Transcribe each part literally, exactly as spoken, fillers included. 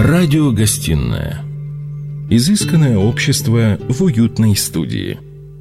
Радиогостинная. Изысканное общество в уютной студии.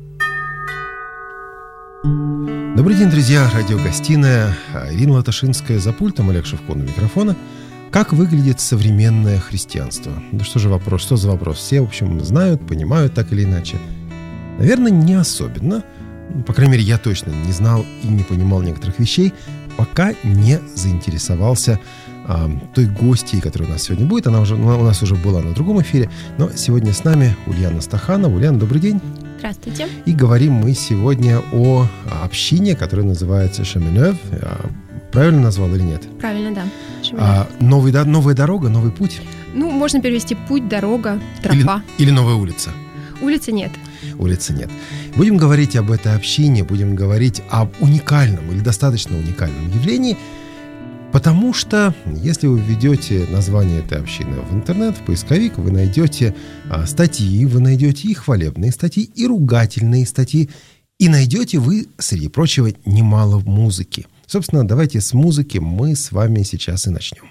Добрый день, друзья. Радиогостиная. Ирина Латышинская за пультом, Олег Шевкун у микрофона. Как выглядит современное христианство? Да что же вопрос, что за вопрос? Все, в общем, знают, понимают так или иначе. Наверное, не особенно. По крайней мере, я точно не знал и не понимал некоторых вещей, пока не заинтересовался а, той гостьей, которая у нас сегодня будет. Она уже, у нас уже была на другом эфире, но сегодня с нами Ульяна Стаханова. Ульяна, добрый день. Здравствуйте. И говорим мы сегодня о общине, которая называется Chemin Neuf. Правильно назвал или нет? Правильно, да. А, новый, да, новая дорога, новый путь? Ну, можно перевести путь, дорога, тропа. Или, или новая улица? Улицы нет. Улицы нет. Будем говорить об этой общине, будем говорить об уникальном или достаточно уникальном явлении, потому что, если вы введете название этой общины в интернет, в поисковик, вы найдете а, статьи, вы найдете и хвалебные статьи, и ругательные статьи, и найдете вы, среди прочего, немало музыки. Собственно, давайте с музыки мы с вами сейчас и начнем.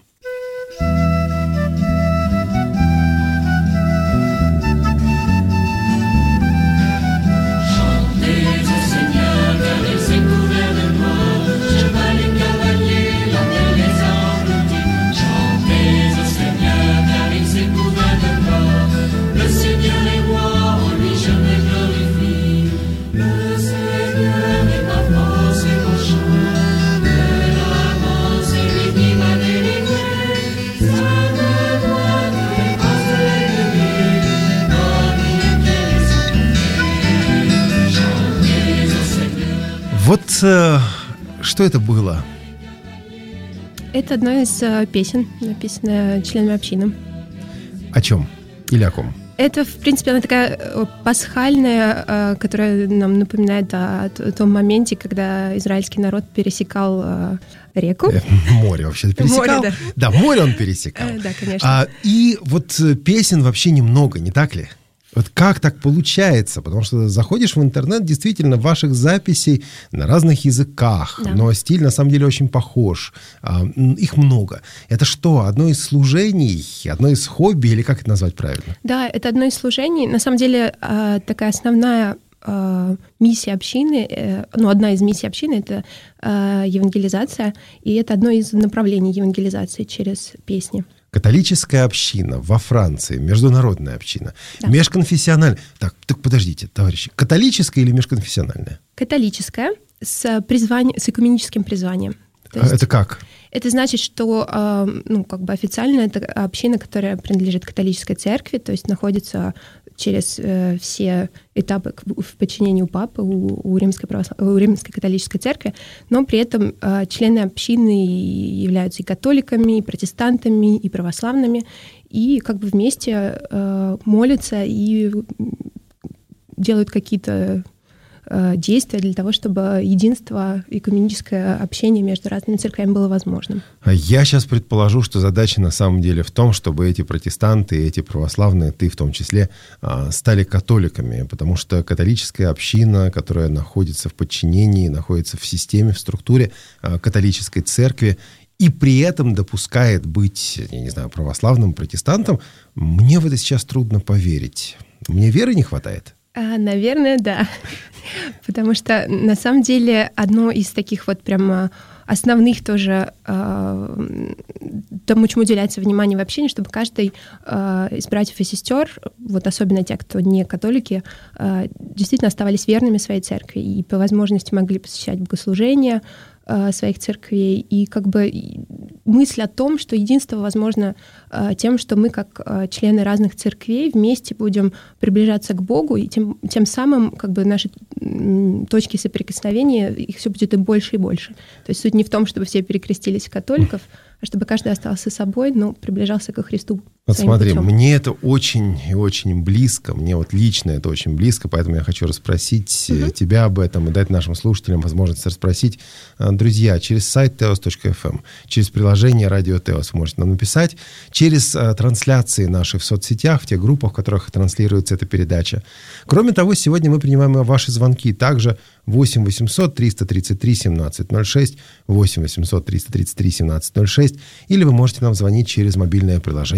Вот э, что это было? Это одна из э, песен, написанная членами общины. О чем? Или о ком? Это, в принципе, она такая пасхальная, э, которая нам напоминает о, о том моменте, когда израильский народ пересекал э, реку. Э, море вообще пересекал. Море, да. да, море он пересекал. Э, да, конечно. А, и вот песен вообще немного, не так ли? Вот как так получается? Потому что заходишь в интернет, действительно, ваших записей на разных языках, да. Но стиль на самом деле очень похож. Их много. Это что, одно из служений, одно из хобби, или как это назвать правильно? Да, это одно из служений. На самом деле, такая основная миссия общины, ну, одна из миссий общины — это евангелизация, и это одно из направлений евангелизации через песни. Католическая община во Франции, международная община, да. Межконфессиональная. Так, так, подождите, товарищи, католическая или межконфессиональная? Католическая с призванием, с экуменическим призванием. То есть, это как? Это значит, что, ну, как бы официально это община, которая принадлежит католической церкви, то есть находится через э, все этапы в подчинении у папы, у, у, римской православ... у римской католической церкви, но при этом э, члены общины являются и католиками, и протестантами, и православными, и как бы вместе э, молятся и делают какие-то э, действия для того, чтобы единство, экуменическое общение между разными церквями было возможным. Я сейчас предположу, что задача на самом деле в том, чтобы эти протестанты, эти православные, ты в том числе, стали католиками, потому что католическая община, которая находится в подчинении, находится в системе, в структуре католической церкви, и при этом допускает быть, я не знаю, православным протестантом, мне в это сейчас трудно поверить. Мне веры не хватает? А, наверное, да. Потому что, на самом деле, одно из таких вот прям основных тоже э, тому, чему уделяется внимание в общине, чтобы каждый э, из братьев и сестер, вот особенно те, кто не католики, э, действительно оставались верными своей церкви и по возможности могли посещать богослужения э, своих церквей. И как бы мысль о том, что единство возможно э, тем, что мы, как э, члены разных церквей, вместе будем приближаться к Богу, и тем, тем самым как бы наши м, точки соприкосновения, их все будет и больше, и больше. То есть суть не в том, чтобы все перекрестились в католиков, а чтобы каждый остался собой, но приближался ко Христу. Вот смотри, путем. Мне это очень и очень близко, мне вот лично это очень близко, поэтому я хочу расспросить угу. тебя об этом и дать нашим слушателям возможность расспросить. Друзья, через сайт теос точка эф эм, через приложение Радио Теос вы можете нам написать, через а, трансляции наши в соцсетях, в тех группах, в которых транслируется эта передача. Кроме того, сегодня мы принимаем ваши звонки также восемь восемьсот триста тридцать три семнадцать ноль шесть, восемь восемьсот триста тридцать три семнадцать ноль шесть, или вы можете нам звонить через мобильное приложение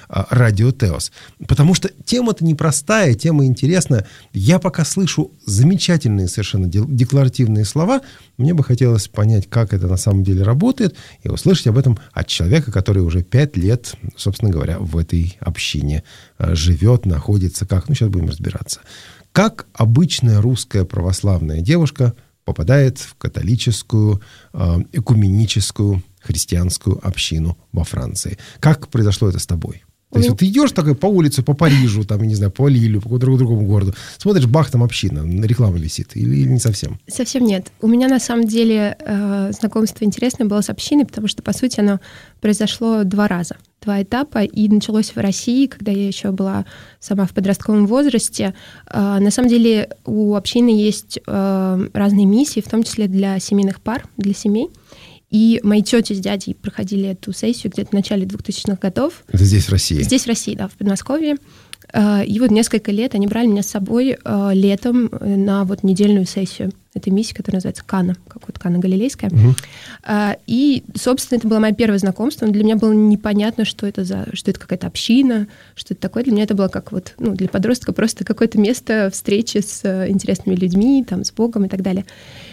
радио Теос. Потому что тема-то непростая, тема интересная. Я пока слышу замечательные совершенно декларативные слова. Мне бы хотелось понять, как это на самом деле работает, и услышать об этом от человека, который уже пять лет, собственно говоря, в этой общине живет, находится. Как? Ну, сейчас будем разбираться. Как обычная русская православная девушка попадает в католическую, экуменическую, христианскую общину во Франции? Как произошло это с тобой? То есть, вот ты идешь такой по улице, по Парижу, там, я не знаю, по Лилю, по какому-то другому городу, смотришь, бах, там община, реклама висит, или, или не совсем? Совсем нет. У меня, на самом деле, э, знакомство интересное было с общиной, потому что, по сути, оно произошло два раза, два этапа, и началось в России, когда я еще была сама в подростковом возрасте. Э, на самом деле, у общины есть э, разные миссии, в том числе для семейных пар, для семей. И мои тети с дядей проходили эту сессию где-то в начале двухтысячных годов. Это здесь, в России? Здесь, в России, да, в Подмосковье. И вот несколько лет они брали меня с собой летом на вот недельную сессию этой миссии, которая называется Кана, как вот Кана Галилейская. Угу. И, собственно, это было мое первое знакомство. Для меня было непонятно, что это за, что это какая-то община, что это такое. Для меня это было как вот, ну, для подростка просто какое-то место встречи с интересными людьми, там, с Богом и так далее.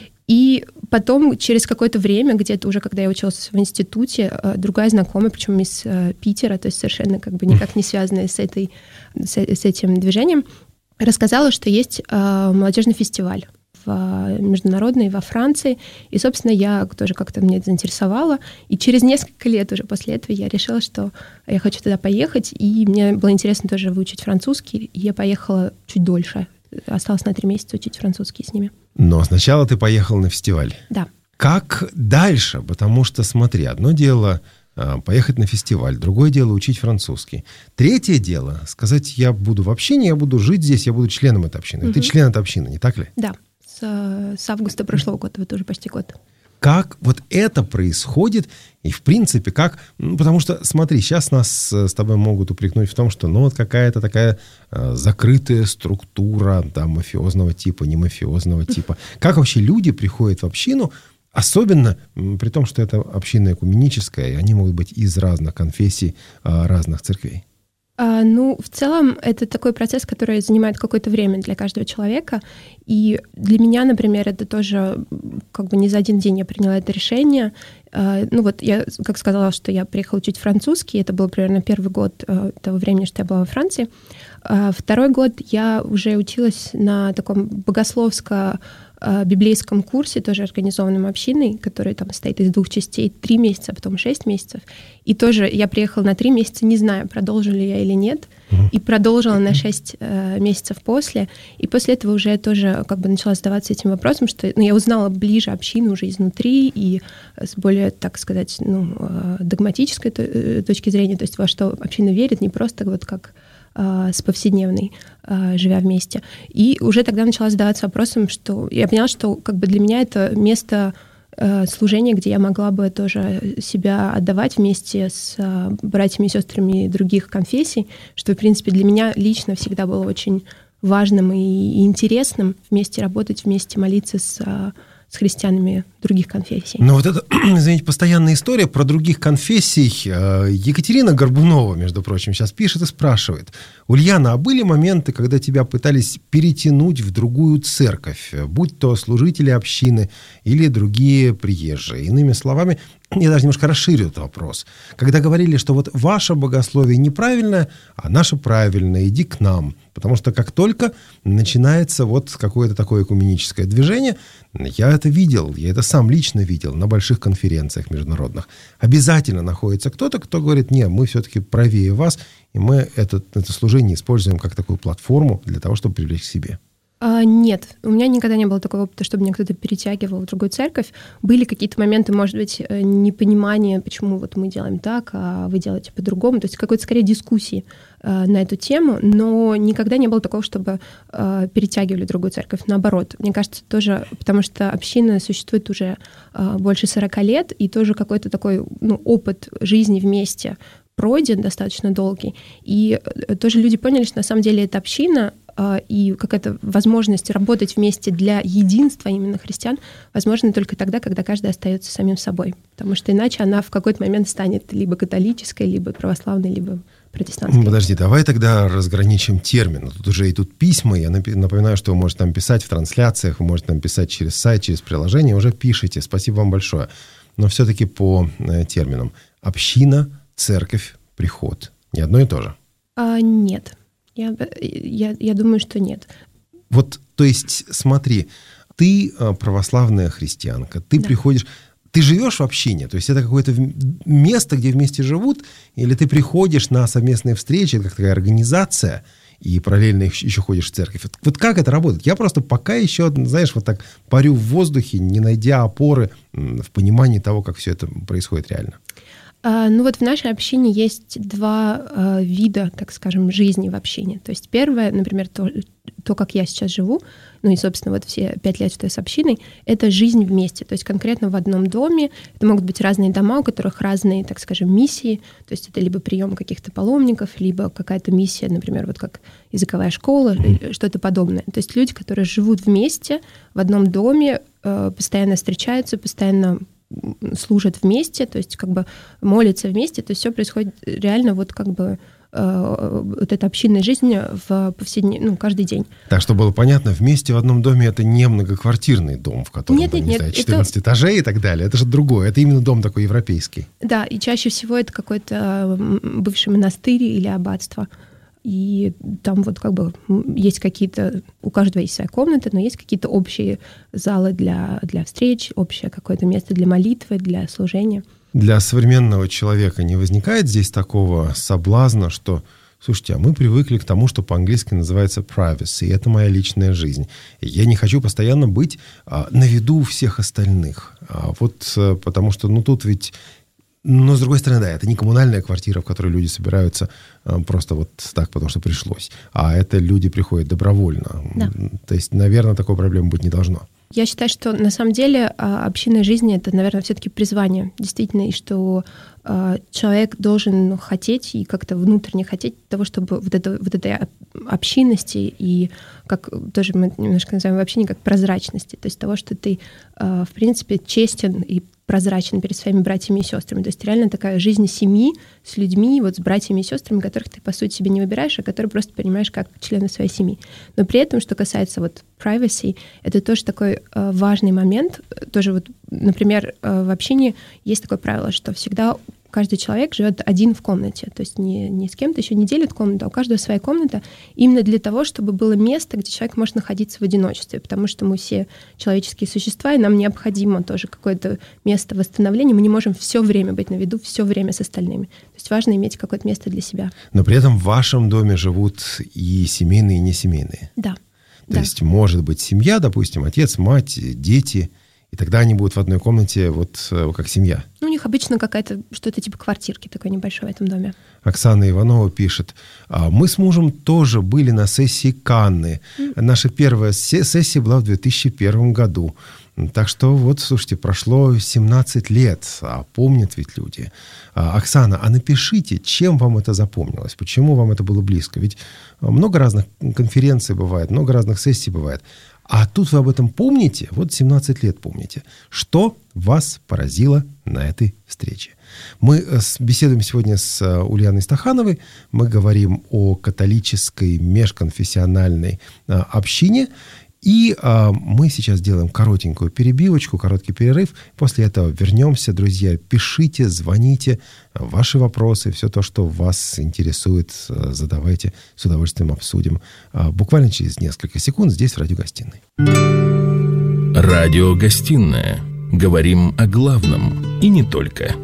И потом, через какое-то время, где-то уже, когда я училась в институте, другая знакомая, причем из Питера, то есть совершенно как бы никак не связанная с, этой, с, с этим движением, рассказала, что есть молодежный фестиваль в, международный во Франции. И, собственно, я тоже как-то меня это заинтересовало. И через несколько лет уже после этого я решила, что я хочу туда поехать. И мне было интересно тоже выучить французский. И я поехала чуть дольше. Осталось на три месяца учить французский с ними. Но сначала ты поехал на фестиваль. Да. Как дальше? Потому что, смотри, одно дело поехать на фестиваль, другое дело учить французский. Третье дело сказать, я буду в общине, я буду жить здесь, я буду членом этой общины. Угу. Ты член этой общины, не так ли? Да. С, с августа прошлого года, вот уже почти год. Как вот это происходит, и в принципе как, ну, потому что, смотри, сейчас нас с тобой могут упрекнуть в том, что ну вот какая-то такая э, закрытая структура, там, мафиозного типа, не мафиозного типа. Как вообще люди приходят в общину, особенно при том, что это община экуменическая, и они могут быть из разных конфессий, э, разных церквей? А, ну, в целом, это такой процесс, который занимает какое-то время для каждого человека. И для меня, например, это тоже как бы не за один день я приняла это решение. А, ну вот я, как сказала, что я приехала учить французский. Это был примерно первый год а, того времени, что я была во Франции. А, второй год я уже училась на таком богословско библейском курсе, тоже организованном общиной, который там состоит из двух частей, три месяца, а потом шесть месяцев. И тоже я приехала на три месяца, не знаю, продолжу ли я или нет, uh-huh. и продолжила на шесть э, месяцев после. И после этого уже я тоже как бы начала задаваться этим вопросом, что ну, я узнала ближе общину уже изнутри и с более, так сказать, ну, э, догматической т- точки зрения, то есть во что община верит, не просто вот как с повседневной, живя вместе. И уже тогда начала задаваться вопросом, что я поняла, что как бы для меня это место служения, где я могла бы тоже себя отдавать вместе с братьями и сестрами других конфессий, что, в принципе, для меня лично всегда было очень важным и интересным вместе работать, вместе молиться с с христианами других конфессий. Но вот это, извините, постоянная история про других конфессий. Екатерина Горбунова, между прочим, сейчас пишет и спрашивает. Ульяна, а были моменты, когда тебя пытались перетянуть в другую церковь, будь то служители общины или другие приезжие? Иными словами, я даже немножко расширю этот вопрос. Когда говорили, что вот ваше богословие неправильное, а наше правильное, иди к нам. Потому что как только начинается вот какое-то такое экуменическое движение, я это видел, я это сам лично видел на больших конференциях международных. Обязательно находится кто-то, кто говорит, нет, мы все-таки правее вас, и мы это, это служение используем как такую платформу для того, чтобы привлечь к себе. А, нет, у меня никогда не было такого опыта, чтобы меня кто-то перетягивал в другую церковь. Были какие-то моменты, может быть, непонимания, почему вот мы делаем так, а вы делаете по-другому. То есть какой-то, скорее, дискуссии э, на эту тему, но никогда не было такого, чтобы э, перетягивали другую церковь. Наоборот, мне кажется, тоже, потому что община существует уже э, больше сорока лет, и тоже какой-то такой ну, опыт жизни вместе пройден достаточно долгий. И тоже люди поняли, что на самом деле эта община и какая-то возможность работать вместе для единства именно христиан возможна только тогда, когда каждый остается самим собой. Потому что иначе она в какой-то момент станет либо католической, либо православной, либо протестантской. Подожди, давай тогда разграничим термины. Тут уже идут письма. Я напоминаю, что вы можете нам писать в трансляциях, вы можете нам писать через сайт, через приложение. Уже пишите. Спасибо вам большое. Но все-таки по э, терминам. Община, церковь, приход. Не одно и то же? А, нет. Я, я, я думаю, что нет. Вот, то есть, смотри, ты православная христианка, ты да. приходишь... Ты живешь в общине? То есть это какое-то место, где вместе живут? Или ты приходишь на совместные встречи, это как такая организация, и параллельно еще ходишь в церковь? Вот, вот как это работает? Я просто пока еще, знаешь, вот так парю в воздухе, не найдя опоры в понимании того, как все это происходит реально. А, ну вот в нашей общине есть два а, вида, так скажем, жизни в общине. То есть первое, например, то, то, как я сейчас живу, ну и, собственно, вот все пять лет, что я с общиной, это жизнь вместе. То есть конкретно в одном доме. Это могут быть разные дома, у которых разные, так скажем, миссии. То есть это либо прием каких-то паломников, либо какая-то миссия, например, вот как языковая школа, mm-hmm. что-то подобное. То есть люди, которые живут вместе в одном доме, постоянно встречаются, постоянно служат вместе, то есть как бы молятся вместе, то есть все происходит реально вот как бы э, вот эта общинная жизнь в повседневном, ну, каждый день. Так, чтобы было понятно, вместе в одном доме это не многоквартирный дом, в котором нет, там, нет, не нет, знаю, четырнадцать это... этажей и так далее. Это же другое, это именно дом такой европейский. Да, и чаще всего это какой-то бывший монастырь или аббатство. И там вот как бы есть какие-то, у каждого есть своя комната, но есть какие-то общие залы для, для встреч, общее какое-то место для молитвы, для служения. Для современного человека не возникает здесь такого соблазна, что, слушайте, а мы привыкли к тому, что по-английски называется privacy, и это моя личная жизнь. И я не хочу постоянно быть а, на виду у всех остальных. А вот а, потому что, ну, тут ведь... Но, с другой стороны, да, это не коммунальная квартира, в которой люди собираются а, просто вот так, потому что пришлось. А это люди приходят добровольно. Да. То есть, наверное, такой проблемы быть не должно. Я считаю, что на самом деле общинная жизнь — это, наверное, все-таки призвание, действительно, и что э, человек должен хотеть и как-то внутренне хотеть того, чтобы вот, это, вот этой общинности и, как тоже мы немножко называем в общине, как прозрачности, то есть того, что ты, э, в принципе, честен и прозрачен перед своими братьями и сестрами. То есть реально такая жизнь семьи с людьми, вот с братьями и сестрами, которых ты, по сути, себе не выбираешь, а которые просто принимаешь как члены своей семьи. Но при этом, что касается вот privacy, это тоже такой э, важный момент. Тоже вот, например, э, в общине есть такое правило, что всегда каждый человек живет один в комнате, то есть не, не с кем-то еще не делит комнату, а у каждого своя комната, именно для того, чтобы было место, где человек может находиться в одиночестве, потому что мы все человеческие существа, и нам необходимо тоже какое-то место восстановления, мы не можем все время быть на виду, все время с остальными. То есть важно иметь какое-то место для себя. Но при этом в вашем доме живут и семейные, и несемейные. Да. То да. есть может быть семья, допустим, отец, мать, дети, и тогда они будут в одной комнате, вот как семья. Ну, у них обычно какая-то, что-то типа квартирки такой небольшой в этом доме. Оксана Иванова пишет: мы с мужем тоже были на сессии Канны. Mm. Наша первая сессия была в две тысячи первом году. Так что вот, слушайте, прошло семнадцать лет, а помнят ведь люди. Оксана, а напишите, чем вам это запомнилось, почему вам это было близко? Ведь много разных конференций бывает, много разных сессий бывает. А тут вы об этом помните, вот семнадцать лет помните. Что вас поразило на этой встрече? Мы беседуем сегодня с Ульяной Стахановой. Мы говорим о католической межконфессиональной общине. И а, мы сейчас делаем коротенькую перебивочку, короткий перерыв. После этого вернемся, друзья. Пишите, звоните, ваши вопросы, все то, что вас интересует, задавайте, с удовольствием обсудим. А, буквально через несколько секунд здесь, в радиогостиной. Радиогостиная. Говорим о главном и не только.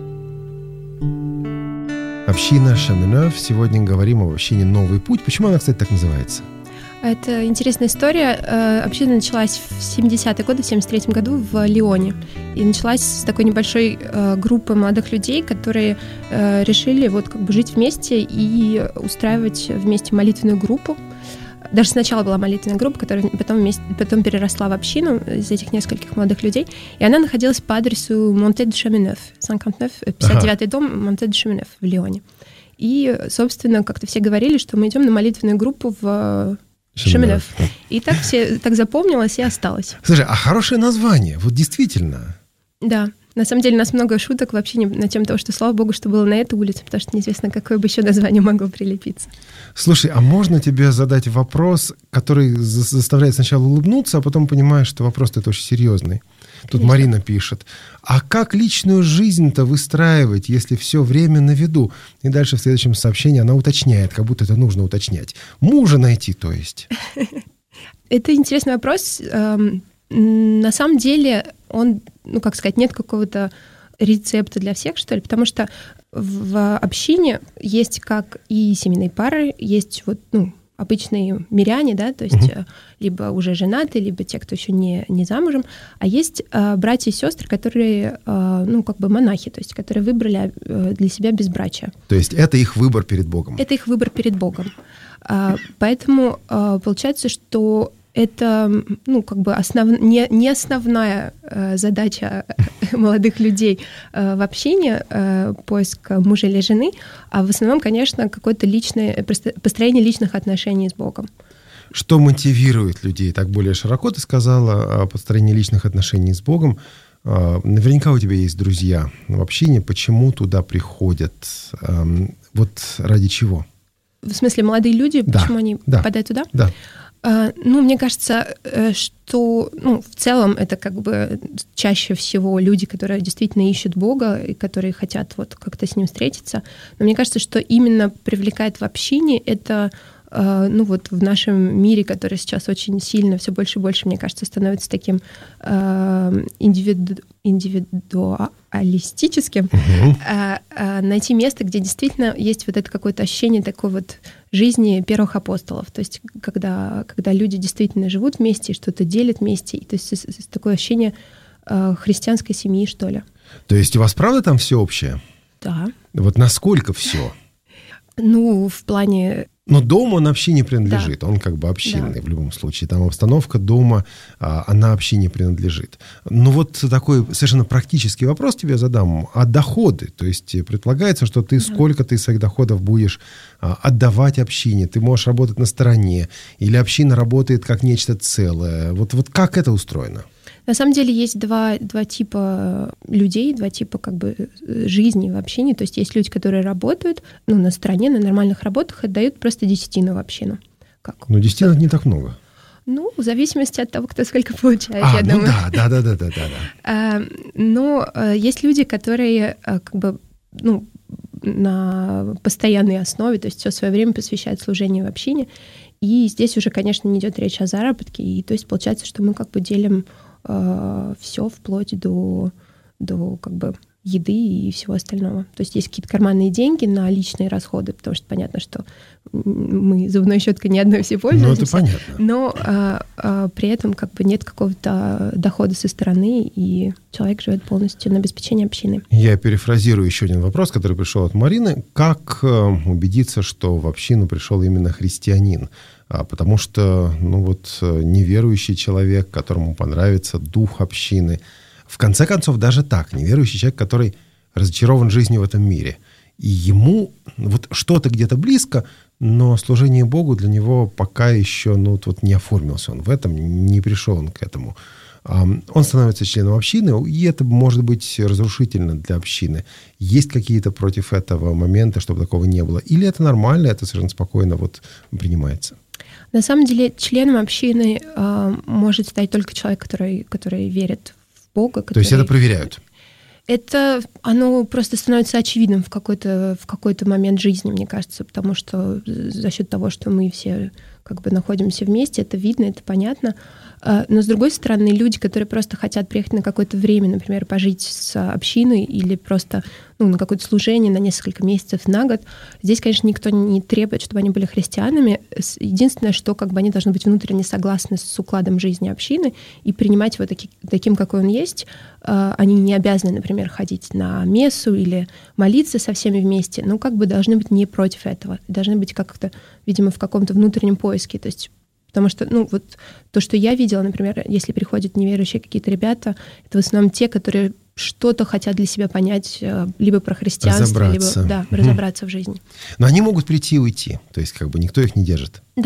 Община Шаминов. Сегодня говорим об общине «Новый путь». Почему она, кстати, так называется? Это интересная история. Община началась в семидесятые годы, в семьдесят третьем году в Лионе. И началась с такой небольшой группы молодых людей, которые решили вот как бы жить вместе и устраивать вместе молитвенную группу. Даже сначала была молитвенная группа, которая потом, вместе, потом переросла в общину из этих нескольких молодых людей. И она находилась по адресу Монте-де-Шаминев, пятьдесят девятый ага. дом Монте-де-Шаминев в Лионе. И, собственно, как-то все говорили, что мы идем на молитвенную группу в Шемелев. И так все так запомнилось и осталось. Слушай, а хорошее название, вот действительно. Да. На самом деле у нас много шуток вообще на тему того, что слава богу, что было на этой улице, потому что неизвестно, какое бы еще название могло прилепиться. Слушай, а можно тебе задать вопрос, который заставляет сначала улыбнуться, а потом понимаешь, что вопрос-то это очень серьезный? Тут Конечно. Марина пишет. А как личную жизнь-то выстраивать, если все время на виду? И дальше в следующем сообщении она уточняет, как будто это нужно уточнять. Мужа найти, то есть. Это интересный вопрос. На самом деле он, ну как сказать, нет какого-то рецепта для всех, что ли, потому что в общине есть как и семейные пары, есть вот, ну, обычные миряне, да, то есть uh-huh. либо уже женатые, либо те, кто еще не, не замужем, а есть э, братья и сестры, которые, э, ну, как бы монахи, то есть которые выбрали э, для себя безбрачие. То есть это их выбор перед Богом? Это их выбор перед Богом. А, поэтому а, получается, что это, ну, как бы основ... не, не основная э, задача молодых людей э, в общении, э, поиск мужа или жены, а в основном, конечно, какое-то личное, построение личных отношений с Богом. Что мотивирует людей? Так более широко ты сказала о построении личных отношений с Богом. Наверняка у тебя есть друзья в общине. Почему туда приходят? Вот ради чего? В смысле, молодые люди? Да. Почему они да. попадают туда? Да. Ну, мне кажется, что, ну, в целом это как бы чаще всего люди, которые действительно ищут Бога и которые хотят вот как-то с Ним встретиться. Но мне кажется, что именно привлекает в общине это, ну, вот в нашем мире, который сейчас очень сильно, все больше и больше, мне кажется, становится таким индивиду... индивидуалистическим, uh-huh. найти место, где действительно есть вот это какое-то ощущение такой вот жизни первых апостолов, то есть когда, когда люди действительно живут вместе и что-то делят вместе, и, то есть такое ощущение христианской семьи, что ли. То есть у вас правда там все общее? Да. Вот насколько все? Ну, в плане... Но дом, он общине принадлежит, да. Он как бы общинный, да. В любом случае. Там обстановка дома, она общине принадлежит. Но вот такой совершенно практический вопрос тебе задам. А доходы? То есть предполагается, что ты да. сколько ты своих доходов будешь отдавать общине? Ты можешь работать на стороне? Или община работает как нечто целое? Вот, вот как это устроено? На самом деле есть два, два типа людей, два типа как бы жизни в общине. То есть есть люди, которые работают, ну, на стороне, на нормальных работах, отдают просто десятину в общину. Как? Ну, десятина не так много. Ну, в зависимости от того, кто сколько получает, а, я ну думаю. да, да, да, да, да, да. А, но есть люди, которые как бы, ну, на постоянной основе, то есть все свое время посвящают служению в общине. И здесь уже, конечно, не идет речь о заработке. И то есть получается, что мы как бы делим все вплоть до, до как бы еды и всего остального. То есть есть какие-то карманные деньги на личные расходы, потому что понятно, что мы зубной щеткой ни одной все пользуемся. Ну, это понятно. Но а, а, при этом как бы нет какого-то дохода со стороны, и человек живет полностью на обеспечении общины. Я перефразирую еще один вопрос, который пришел от Марины. Как убедиться, что в общину пришел именно христианин? Потому что, ну вот, неверующий человек, которому понравится дух общины, в конце концов, даже так, неверующий человек, который разочарован жизнью в этом мире, и ему вот что-то где-то близко, но служение Богу для него пока еще, ну, вот не оформился он в этом, не пришел он к этому. Он становится членом общины, и это может быть разрушительно для общины. Есть какие-то против этого моменты, чтобы такого не было? Или это нормально, это совершенно спокойно вот принимается? На самом деле членом общины э, может стать только человек, который, который верит в Бога. Который... То есть это проверяют? Это, оно просто становится очевидным в какой-то, в какой-то момент жизни, мне кажется, потому что за счет того, что мы все как бы находимся вместе, это видно, это понятно. Но, с другой стороны, люди, которые просто хотят приехать на какое-то время, например, пожить с общиной или просто, ну, на какое-то служение на несколько месяцев, на год, здесь, конечно, никто не требует, чтобы они были христианами. Единственное, что как бы они должны быть внутренне согласны с укладом жизни общины и принимать его таки, таким, какой он есть. Они не обязаны, например, ходить на мессу или молиться со всеми вместе, но как бы должны быть не против этого. Должны быть как-то, видимо, в каком-то внутреннем поиске. То есть потому что, ну, вот то, что я видела, например, если приходят неверующие какие-то ребята, это в основном те, которые что-то хотят для себя понять, либо про христианство, разобраться. либо да, угу. разобраться в жизни. Но они могут прийти и уйти, то есть как бы никто их не держит. Да.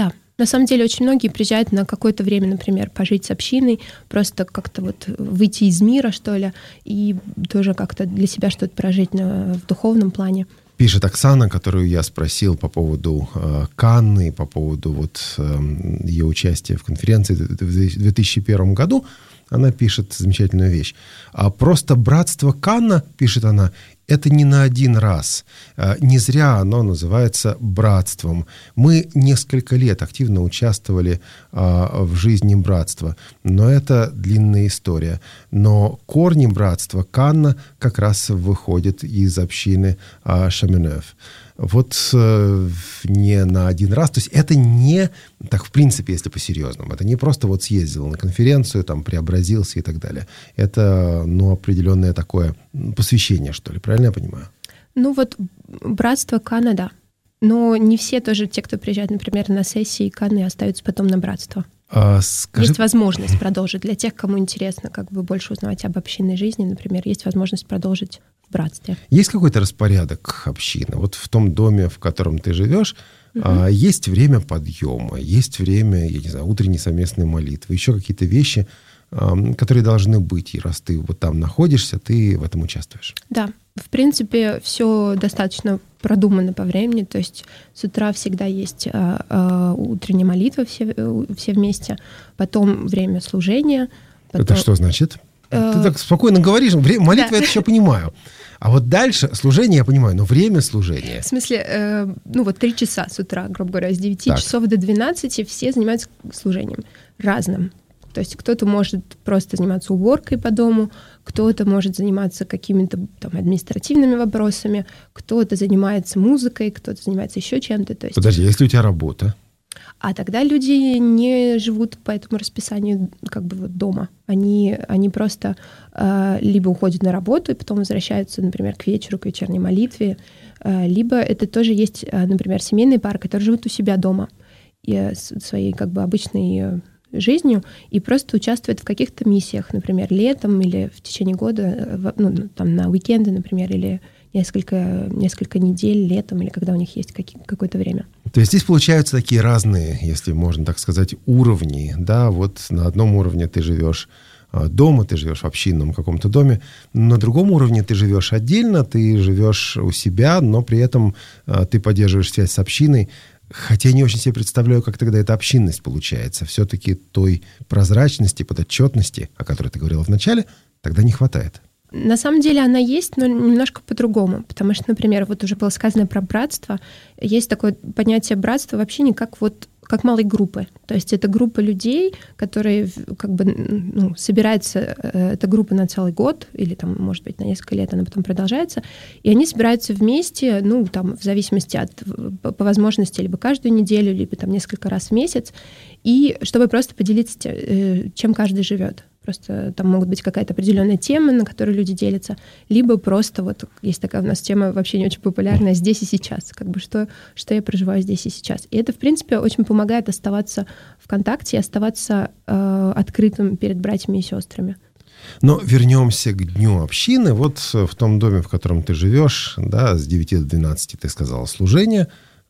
На самом деле очень многие приезжают на какое-то время, например, пожить с общиной, просто как-то вот выйти из мира, что ли, и тоже как-то для себя что-то прожить на, в духовном плане. Пишет Оксана, которую я спросил по поводу э, Канны, по поводу вот э, ее участия в конференции в две тысячи первом году. Она пишет замечательную вещь. А просто братство Канна, пишет она, это не на один раз. Не зря оно называется братством. Мы несколько лет активно участвовали а, в жизни братства, но это длинная история. Но корни братства Канна как раз выходят из общины а, Шаминев. Вот э, не на один раз. То есть это не, так в принципе, если по-серьезному, это не просто вот съездил на конференцию, там преобразился и так далее. Это, ну, определенное такое посвящение, что ли. Правильно я понимаю? Ну вот братство Канна, да. Но не все тоже, те, кто приезжает, например, на сессии Канны, остаются потом на братство. А, скажи... Есть возможность продолжить. Для тех, кому интересно как бы больше узнавать об общинной жизни, например, есть возможность продолжить в братстве. Есть какой-то распорядок общины? Вот в том доме, в котором ты живешь, угу. а, есть время подъема, есть время, я не знаю, утренней совместной молитвы, еще какие-то вещи, а, которые должны быть. И раз ты вот там находишься, ты в этом участвуешь. Да. В принципе, все достаточно продумано по времени, то есть с утра всегда есть э, э, утренняя молитва все, все вместе, потом время служения. Потом... Это что значит? Э... Ты так спокойно говоришь, молитва да. Я это еще понимаю. А вот дальше служение я понимаю, но время служения. В смысле, э, ну вот три часа с утра, грубо говоря, с девяти так. часов до двенадцати все занимаются служением разным. То есть кто-то может просто заниматься уборкой по дому, кто-то может заниматься какими-то там административными вопросами, кто-то занимается музыкой, кто-то занимается еще чем-то. То есть... Подожди, если у тебя работа? А тогда люди не живут по этому расписанию как бы вот дома. Они, они просто э, либо уходят на работу и потом возвращаются, например, к вечеру, к вечерней молитве, э, либо это тоже есть, э, например, семейные пары, которые живут у себя дома и э, своей как бы обычной... Э, жизнью и просто участвует в каких-то миссиях, например, летом или в течение года, ну, там, на уикенды, например, или несколько, несколько недель летом, или когда у них есть какие, какое-то время. То есть здесь получаются такие разные, если можно так сказать, уровни, да, вот на одном уровне ты живешь дома, ты живешь в общинном каком-то доме, на другом уровне ты живешь отдельно, ты живешь у себя, но при этом ты поддерживаешь связь с общиной. Хотя я не очень себе представляю, как тогда эта общинность получается. Все-таки той прозрачности, подотчетности, о которой ты говорила в начале, тогда не хватает. На самом деле она есть, но немножко по-другому. Потому что, например, вот уже было сказано про братство. Есть такое понятие братства вообще не как вот как малой группы. То есть это группа людей, которые как бы ну, собирается, эта группа на целый год, или там, может быть, на несколько лет она потом продолжается, и они собираются вместе, ну, там, в зависимости от, по возможности, либо каждую неделю, либо там несколько раз в месяц, и чтобы просто поделиться, чем каждый живет. Просто там могут быть какая-то определенная тема, на которой люди делятся, либо просто вот есть такая у нас тема вообще не очень популярная «здесь и сейчас», как бы что, что я проживаю здесь и сейчас. И это, в принципе, очень помогает оставаться в контакте и оставаться э, открытым перед братьями и сестрами. Но вернемся к Дню общины. Вот в том доме, в котором ты живешь, да, с девяти до двенадцати, ты сказала, служение.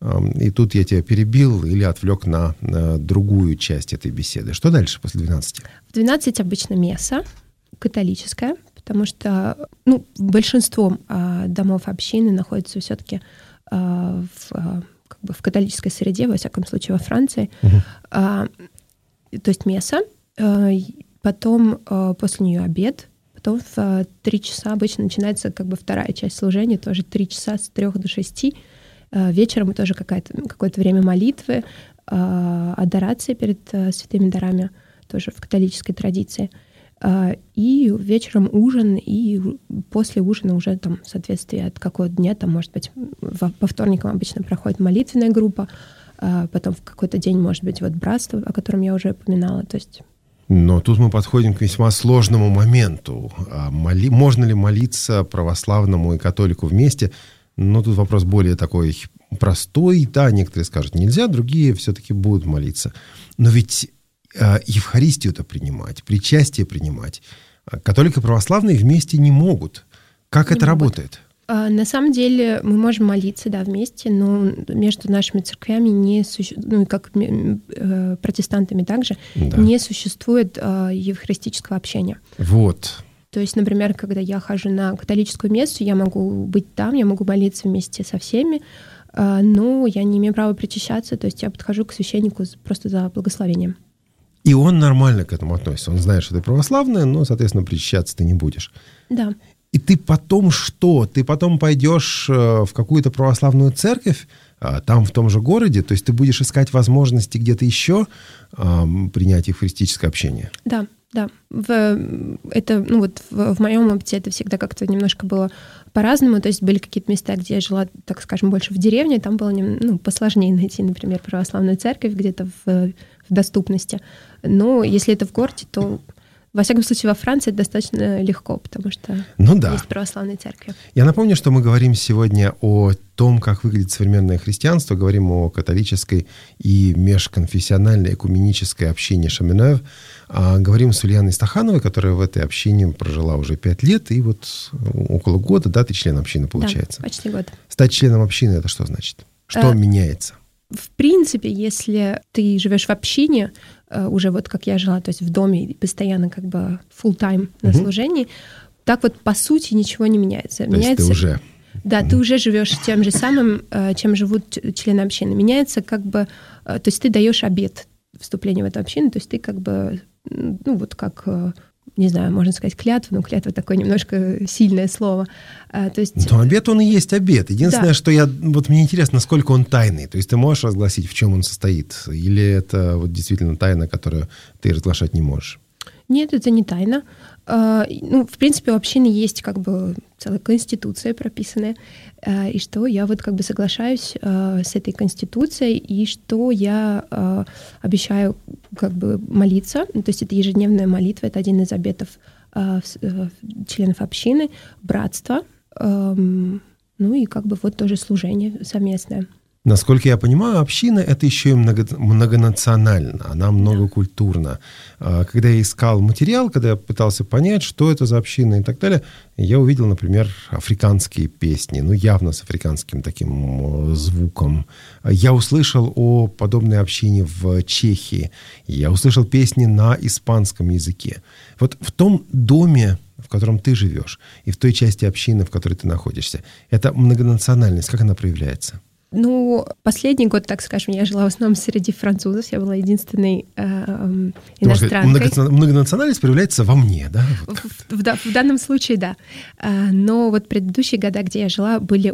И тут я тебя перебил или отвлек на, на другую часть этой беседы. Что дальше после двенадцати? В двенадцать обычно месса католическая, потому что ну, большинство а, домов общины находятся все-таки а, в, а, как бы в католической среде, во всяком случае во Франции. Угу. А, то есть месса, а, потом а, после нее обед, потом в а, три часа обычно начинается как бы вторая часть служения, тоже три часа с трех до шести. Вечером тоже какое-то, какое-то время молитвы, адорации перед святыми дарами, тоже в католической традиции. И вечером ужин, и после ужина уже там в соответствии от какого дня, там, может быть, по вторникам обычно проходит молитвенная группа, потом в какой-то день, может быть, вот братство, о котором я уже упоминала. То есть... Но тут мы подходим к весьма сложному моменту. Моли... Можно ли молиться православному и католику вместе? Но тут вопрос более такой простой. Да, некоторые скажут, нельзя, другие все-таки будут молиться. Но ведь э, Евхаристию-то принимать, причастие принимать католики и православные вместе не могут. Как не это могут. Работает? На самом деле мы можем молиться, да, вместе, но между нашими церквями не существует, ну, как протестантами также, да. не существует евхаристического общения. Вот. То есть, например, когда я хожу на католическую мессу, я могу быть там, я могу молиться вместе со всеми, но я не имею права причащаться, то есть я подхожу к священнику просто за благословением. И он нормально к этому относится. Он знает, что ты православная, но, соответственно, причащаться ты не будешь. Да. И ты потом что? Ты потом пойдешь в какую-то православную церковь, там, в том же городе, то есть ты будешь искать возможности где-то еще принять евхаристическое общение? Да, да. В, это, ну вот в, в моем опыте это всегда как-то немножко было по-разному. То есть были какие-то места, где я жила, так скажем, больше в деревне, там было ну, посложнее найти, например, православную церковь где-то в, в доступности. Но если это в городе, то во всяком случае, во Франции это достаточно легко, потому что ну, да. есть православные церкви. Я напомню, что мы говорим сегодня о том, как выглядит современное христианство, говорим о католической и межконфессиональной экуменической общине Шаминев. А говорим с Ульяной Стахановой, которая в этой общине прожила уже пять лет, и вот около года, да, ты член общины, получается? Да, почти год. Стать членом общины — это что значит? Что а... меняется? В принципе, если ты живешь в общине, уже вот как я жила, то есть в доме, постоянно как бы full-time на угу. служении, так вот по сути ничего не меняется. То меняется... есть ты уже... Да, угу. ты уже живешь тем же самым, чем живут члены общины. Меняется как бы... То есть ты даешь обет вступления в эту общину, то есть ты как бы, ну вот как... не знаю, можно сказать клятву, но клятва такое немножко сильное слово. А, то есть... Но обет, он и есть обет. Единственное, да. что я... Вот мне интересно, насколько он тайный. То есть ты можешь разгласить, в чем он состоит? Или это вот действительно тайна, которую ты разглашать не можешь? Нет, это не тайна. А, ну, в принципе, у общины есть как бы целая конституция прописанная, а, и что я вот как бы соглашаюсь а, с этой конституцией, и что я а, обещаю как бы молиться. То есть это ежедневная молитва, это один из обетов а, членов общины, братство, а, ну и как бы вот тоже служение совместное. Насколько я понимаю, община — это еще и много, многонациональна, она многокультурна. Когда я искал материал, когда я пытался понять, что это за община и так далее, я увидел, например, африканские песни, ну явно с африканским таким звуком. Я услышал о подобной общине в Чехии, я услышал песни на испанском языке. Вот в том доме, в котором ты живешь, и в той части общины, в которой ты находишься, эта многонациональность, как она проявляется? Ну, последний год, так скажем, я жила в основном среди французов. Я была единственной э, иностранкой. Многонациональность проявляется во мне, да? Вот. В, в, в данном случае, да. Но вот предыдущие года, где я жила, были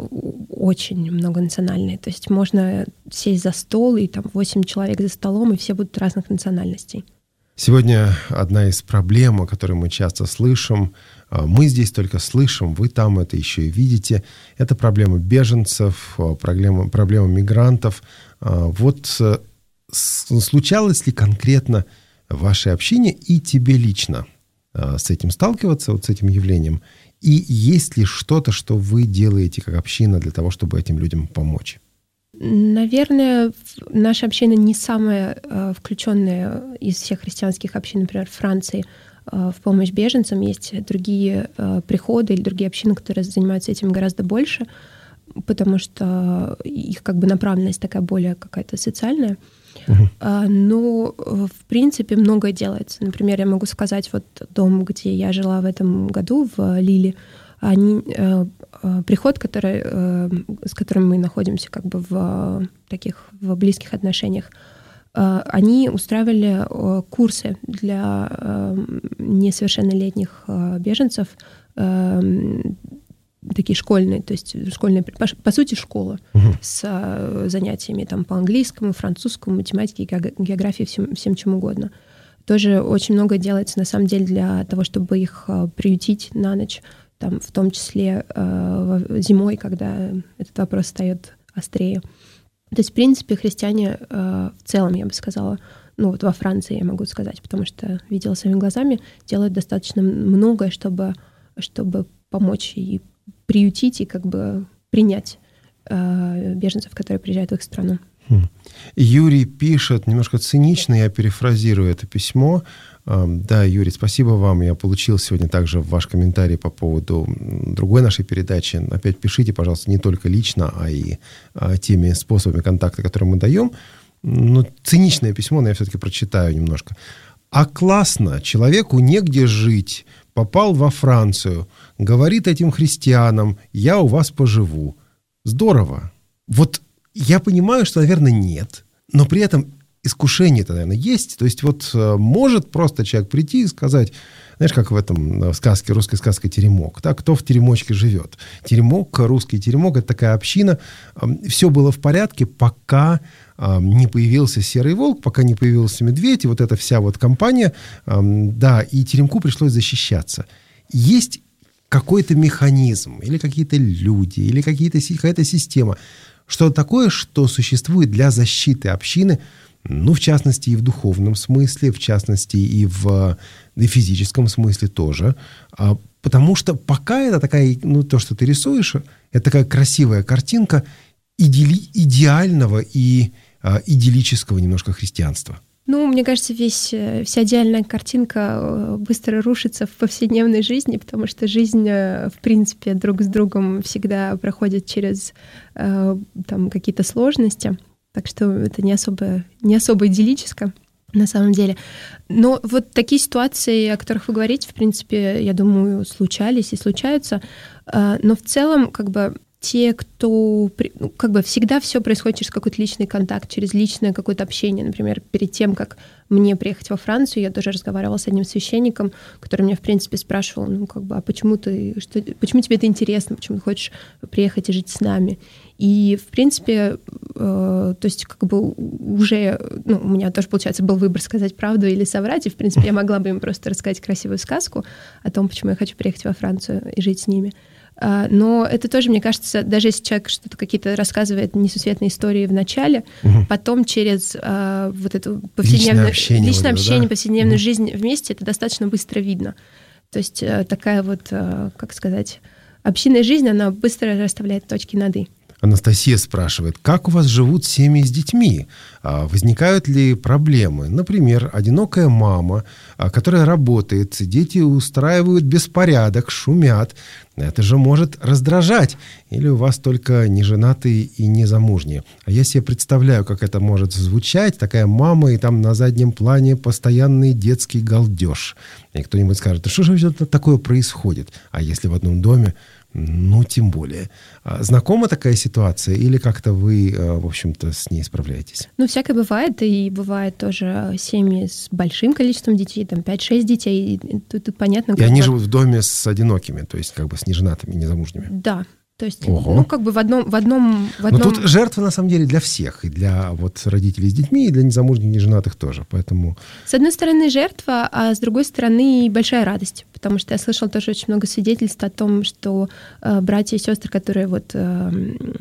очень многонациональные. То есть можно сесть за стол, и там восемь человек за столом, и все будут разных национальностей. Сегодня одна из проблем, о которой мы часто слышим, мы здесь только слышим, вы там это еще и видите, это проблема беженцев, проблема, проблема мигрантов. Вот случалось ли конкретно в вашей общине и тебе лично с этим сталкиваться, вот с этим явлением? И есть ли что-то, что вы делаете как община для того, чтобы этим людям помочь? Наверное, наша община не самая э, включенная из всех христианских общин, например, в Франции, э, в помощь беженцам. Есть другие э, приходы или другие общины, которые занимаются этим гораздо больше, потому что их как бы направленность такая более какая-то социальная. Uh-huh. А, но, в принципе, многое делается. Например, я могу сказать, вот дом, где я жила в этом году, в Лиле, они, э, э, приход, который, э, с которым мы находимся как бы в таких в близких отношениях, э, они устраивали э, курсы для э, несовершеннолетних э, беженцев, э, такие школьные, то есть школьные, по, по сути, школа uh-huh. с э, занятиями там, по английскому, французскому, математике, географии, всем, всем чем угодно. Тоже очень много делается, на самом деле, для того, чтобы их э, приютить на ночь, там, в том числе э, зимой, когда этот вопрос стает острее. То есть, в принципе, христиане э, в целом, я бы сказала, ну вот во Франции я могу сказать, потому что видела своими глазами, делают достаточно многое, чтобы, чтобы помочь и приютить, и как бы принять э, беженцев, которые приезжают в их страну. Юрий пишет, немножко цинично, я перефразирую это письмо. Да, Юрий, спасибо вам. Я получил сегодня также ваш комментарий по поводу другой нашей передачи. Опять пишите, пожалуйста, не только лично, а и теми способами контакта, которые мы даем. Ну, циничное письмо, но я все-таки прочитаю немножко. А классно, человеку негде жить, попал во Францию, говорит этим христианам, я у вас поживу. Здорово. Вот я понимаю, что, наверное, нет, но при этом искушение-то, наверное, есть. То есть вот может просто человек прийти и сказать, знаешь, как в этом в сказке, русской сказке «Теремок», да, кто в теремочке живет. Теремок, русский теремок, это такая община. Все было в порядке, пока не появился серый волк, пока не появился медведь, и вот эта вся вот компания, да, и теремку пришлось защищаться. Есть какой-то механизм, или какие-то люди, или какие-то, какая-то система, что-то такое, что существует для защиты общины, ну, в частности, и в духовном смысле, в частности, и в, и в физическом смысле тоже. Потому что пока это такая, ну, то, что ты рисуешь, это такая красивая картинка идеали, идеального и а, идиллического немножко христианства. Ну, мне кажется, весь, вся идеальная картинка быстро рушится в повседневной жизни, потому что жизнь, в принципе, друг с другом всегда проходит через там, какие-то сложности. Так что это не особо, не особо идиллическо на самом деле. Но вот такие ситуации, о которых вы говорите, в принципе, я думаю, случались и случаются. Но в целом, как бы, те, кто... Ну, как бы всегда все происходит через какой-то личный контакт, через личное какое-то общение. Например, перед тем, как мне приехать во Францию, я тоже разговаривала с одним священником, который меня, в принципе, спрашивал, ну, как бы, а почему ты... Что, почему тебе это интересно? Почему ты хочешь приехать и жить с нами? И, в принципе, э, то есть, как бы уже... Ну, у меня тоже, получается, был выбор сказать правду или соврать, и, в принципе, я могла бы им просто рассказать красивую сказку о том, почему я хочу приехать во Францию и жить с ними. Но это тоже, мне кажется, даже если человек что-то какие-то рассказывает несусветные истории в начале, угу. потом через а, вот эту повседневную... Личное общение, личное общение да? повседневную угу. жизнь вместе, это достаточно быстро видно. То есть такая вот, как сказать, общинная жизнь, она быстро расставляет точки над «и». Анастасия спрашивает, как у вас живут семьи с детьми? Возникают ли проблемы? Например, одинокая мама, которая работает, дети устраивают беспорядок, шумят. Это же может раздражать. Или у вас только неженатые и незамужние? А я себе представляю, как это может звучать. Такая мама, и там на заднем плане постоянный детский галдеж. И кто-нибудь скажет, да что же это такое происходит? А если в одном доме, ну, тем более. Знакома такая ситуация или как-то вы, в общем-то, с ней справляетесь? Ну, всякое бывает, и бывает тоже семьи с большим количеством детей, там пять-шесть детей, и тут, тут понятно... И они бы... живут в доме с одинокими, то есть как бы с неженатыми, незамужними? Да. То есть, Ого. ну, как бы в одном... В одном, в одном... Но тут жертва, на самом деле, для всех. И для вот родителей с детьми, и для незамужних, неженатых тоже. Поэтому... С одной стороны, жертва, а с другой стороны, большая радость. Потому что я слышала тоже очень много свидетельств о том, что э, братья и сестры, которые вот, э,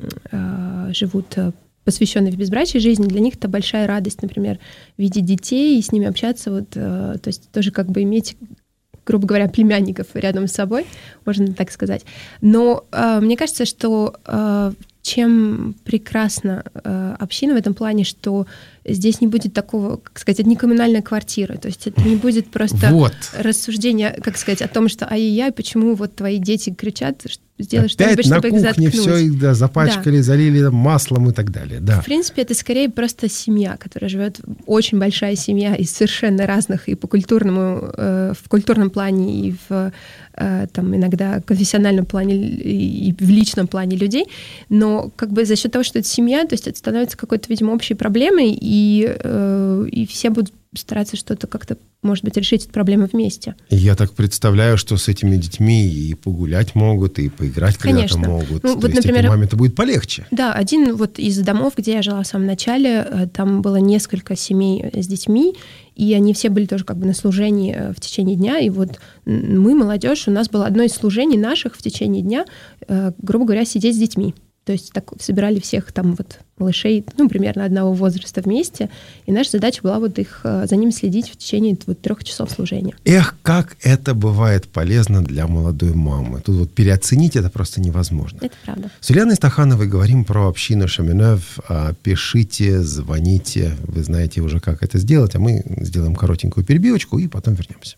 э, живут посвященные в безбрачие жизни, для них это большая радость, например, видеть детей и с ними общаться. Вот, э, то есть тоже как бы иметь... грубо говоря, племянников рядом с собой, можно так сказать. Но э, мне кажется, что э, чем прекрасна э, община в этом плане, что здесь не будет такого, как сказать, это не коммунальная квартира, то есть это не будет просто вот. рассуждение, как сказать, о том, что ай-яй-яй, почему вот твои дети кричат, сделай что-нибудь, чтобы их заткнуть. Опять на кухне все их да, запачкали, да. залили маслом и так далее. Да. В принципе, это скорее просто семья, которая живет, очень большая семья из совершенно разных и по культурному, э, в культурном плане, и в э, там, иногда конфессиональном плане, и в личном плане людей, но как бы за счет того, что это семья, то есть это становится какой-то, видимо, общей проблемой, и, э, и все будут стараться что-то как-то, может быть, решить эту проблему вместе. Я так представляю, что с этими детьми и погулять могут, и поиграть когда-то могут. Ну, вот, То есть например, этой маме-то будет полегче. Да, один вот из домов, где я жила в самом начале, там было несколько семей с детьми, и они все были тоже как бы на служении в течение дня. И вот мы, молодежь, у нас было одно из служений наших в течение дня, грубо говоря, сидеть с детьми. То есть так собирали всех там вот малышей, ну, примерно одного возраста вместе, и наша задача была вот их, за ними следить в течение вот трех часов служения. Эх, как это бывает полезно для молодой мамы. Тут вот переоценить это просто невозможно. Это правда. С Ульяной Стахановой говорим про общину Шаминев. Пишите, звоните, вы знаете уже, как это сделать, а мы сделаем коротенькую перебивочку и потом вернемся.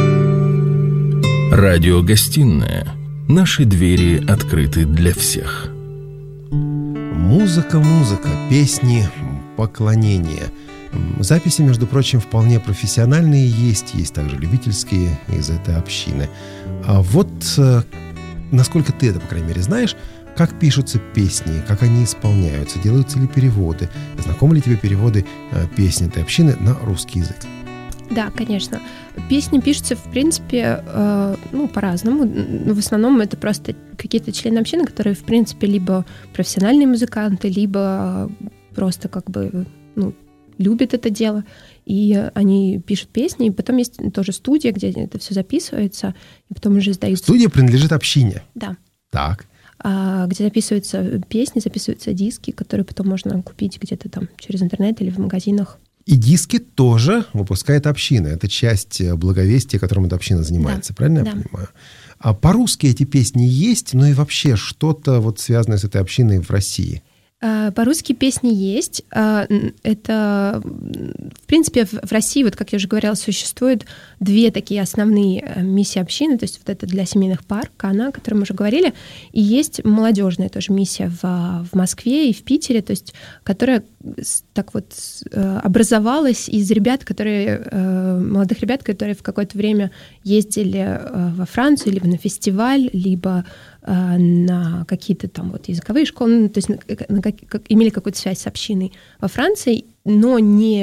Радиогостинная. Наши двери открыты для всех. Музыка, музыка, песни, поклонения. Записи, между прочим, вполне профессиональные есть, есть также любительские из этой общины. А вот насколько ты это, по крайней мере, знаешь, как пишутся песни, как они исполняются, делаются ли переводы, знакомы ли тебе переводы песни этой общины на русский язык? Да, конечно. Песни пишутся, в принципе, э, ну, по-разному. Но в основном это просто какие-то члены общины, которые, в принципе, либо профессиональные музыканты, либо просто как бы, ну, любят это дело. И они пишут песни, и потом есть тоже студия, где это все записывается, и потом уже издаются... Студия принадлежит общине? Да. Так. А, где записываются песни, записываются диски, которые потом можно купить где-то там через интернет или в магазинах. И диски тоже выпускает община. Это часть благовестия, которым эта община занимается. Да. Правильно да. я понимаю? А по-русски эти песни есть, но и вообще что-то вот связанное с этой общиной в России? По-русски песни есть. Это, в принципе, в России, вот как я уже говорила, существует две такие основные миссии общины. То есть вот это для семейных пар, Кана, о котором мы уже говорили, и есть молодежная тоже миссия в, в Москве и в Питере, то есть которая так вот образовалась из ребят, которые, молодых ребят, которые в какое-то время ездили во Францию либо на фестиваль, либо на какие-то там вот языковые школы, то есть на, на, как, как, имели какую-то связь с общиной во Франции, но не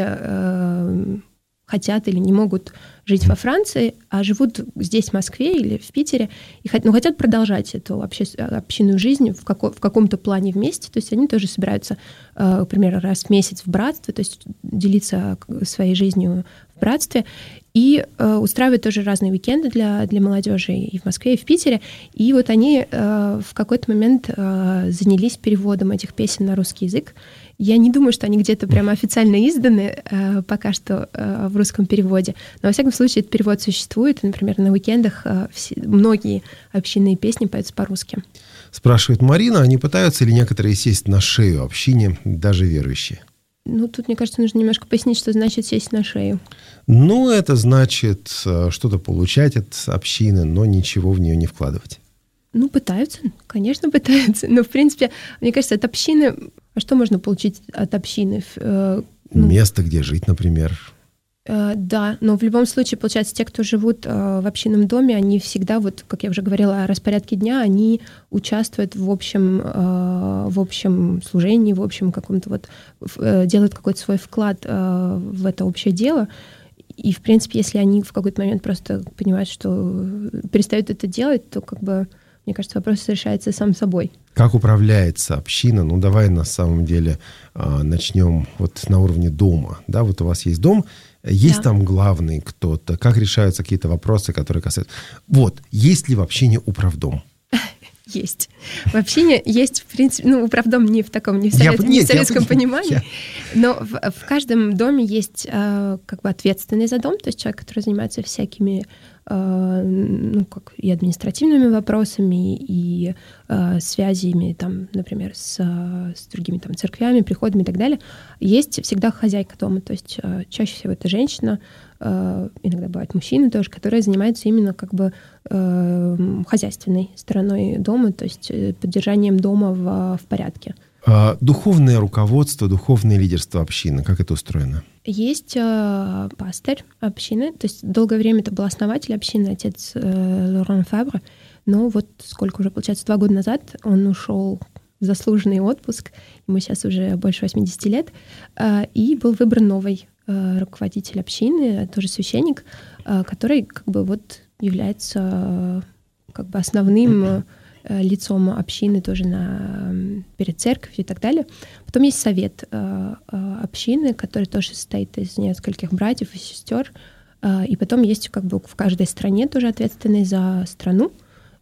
э, хотят или не могут жить во Франции, а живут здесь, в Москве или в Питере, и, ну, хотят продолжать эту обще, общинную жизнь в, како, в каком-то плане вместе. То есть они тоже собираются, э, например, раз в месяц в братстве, то есть делиться своей жизнью в братстве, и э, устраивают тоже разные уикенды для, для молодежи и в Москве, и в Питере. И вот они э, в какой-то момент э, занялись переводом этих песен на русский язык. Я не думаю, что они где-то прямо официально изданы э, пока что э, в русском переводе. Но, во всяком случае, этот перевод существует. Например, на уикендах э, все, многие общинные песни поются по-русски. Спрашивает Марина, а не пытаются ли некоторые сесть на шею общине, даже верующие? Ну, тут, мне кажется, нужно немножко пояснить, что значит сесть на шею. Ну, это значит что-то получать от общины, но ничего в нее не вкладывать. Ну, пытаются, конечно, пытаются. Но, в принципе, мне кажется, от общины... А что можно получить от общины? Ну, место, где жить, например. Да, но в любом случае, получается, те, кто живут в общинном доме, они всегда, вот, как я уже говорила о распорядке дня, они участвуют в общем, в общем служении, в общем каком-то вот, делают какой-то свой вклад в это общее дело. И, в принципе, если они в какой-то момент просто понимают, что перестают это делать, то, как бы, мне кажется, вопрос решается сам собой. Как управляется община? Ну, давай на самом деле начнем вот на уровне дома. Да, вот у вас есть дом, есть да. там главный кто-то, как решаются какие-то вопросы, которые касаются... Вот, есть ли в общине управдом? Есть. В общине есть, в принципе, ну, управдом не в таком, не в, совет, я, не нет, в советском я, понимании, я... но в, в каждом доме есть э, как бы ответственный за дом, то есть человек, который занимается всякими э, ну, как и административными вопросами, и э, связями, там, например, с, с другими там, церквями, приходами и так далее. Есть всегда хозяйка дома, то есть э, чаще всего это женщина, э, иногда бывают мужчины тоже, которые занимаются именно как бы э, хозяйственной стороной дома, то есть поддержанием дома в, в порядке. А духовное руководство, духовное лидерство общины, как это устроено? Есть э, пастырь общины, то есть долгое время это был основатель общины, отец э, Лоран Фабре, но вот сколько уже, получается, два года назад он ушел в заслуженный отпуск, ему сейчас уже больше восемьдесят лет, э, и был выбран новый э, руководитель общины, тоже священник, э, который как бы вот является э, как бы основным э, лицом общины тоже на, перед церковью и так далее. Потом есть совет э, общины, который тоже состоит из нескольких братьев и сестер. Э, и потом есть как бы в каждой стране тоже ответственный за страну.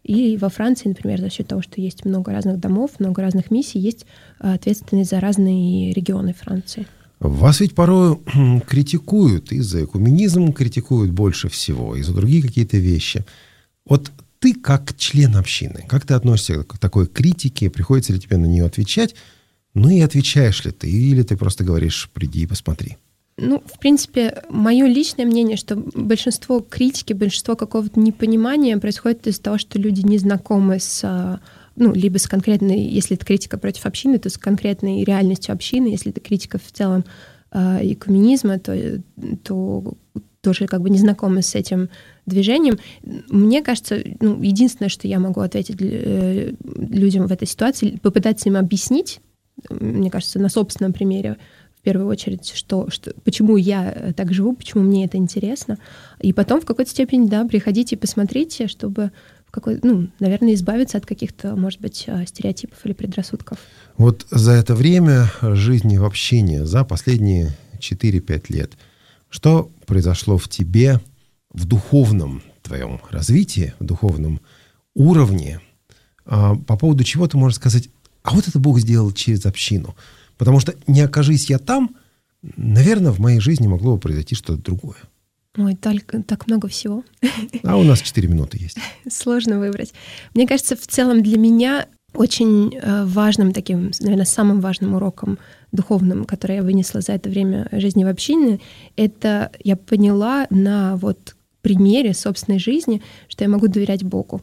И во Франции, например, за счет того, что есть много разных домов, много разных миссий, есть ответственность за разные регионы Франции. Вас ведь порой критикуют, и за экуменизм критикуют больше всего, и за другие какие-то вещи. Вот ты как член общины, как ты относишься к такой критике, приходится ли тебе на нее отвечать, ну и отвечаешь ли ты, или ты просто говоришь «приди и посмотри». Ну, в принципе, мое личное мнение, что большинство критики, большинство какого-то непонимания происходит из-за того, что люди не знакомы с, ну, либо с конкретной, если это критика против общины, то с конкретной реальностью общины, если это критика в целом э, экуменизма, то, то тоже как бы не знакомы с этим движением. Мне кажется, ну, единственное, что я могу ответить людям в этой ситуации, попытаться им объяснить, мне кажется, на собственном примере, в первую очередь, что, что, почему я так живу, почему мне это интересно. И потом в какой-то степени, да, приходите и посмотрите, чтобы, в какой, ну, наверное, избавиться от каких-то, может быть, стереотипов или предрассудков. Вот за это время жизни в общине, за последние четыре-пять лет, что произошло в тебе в духовном твоем развитии, в духовном уровне, по поводу чего ты можешь сказать, а вот это Бог сделал через общину? Потому что не окажись я там, наверное, в моей жизни могло бы произойти что-то другое. Ой, так, так много всего. А у нас четыре минуты есть. Сложно выбрать. Мне кажется, в целом для меня очень важным таким, наверное, самым важным уроком духовным, который я вынесла за это время жизни в общине, это я поняла на вот примере собственной жизни, что я могу доверять Богу.